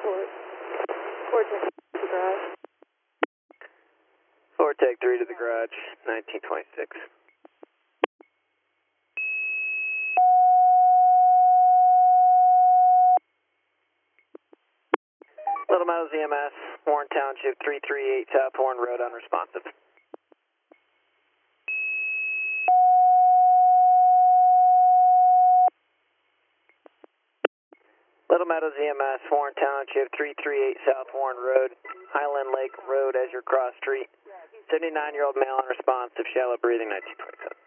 to the garage. Vortec 3 to the garage, 1926. Little Meadows EMS, Warren Township, 338 South Warren Road, unresponsive. Little Meadows EMS, Warren Township, 338 South Warren Road, Highland Lake Road as your cross street. 79-year-old male unresponsive, shallow breathing, 1927.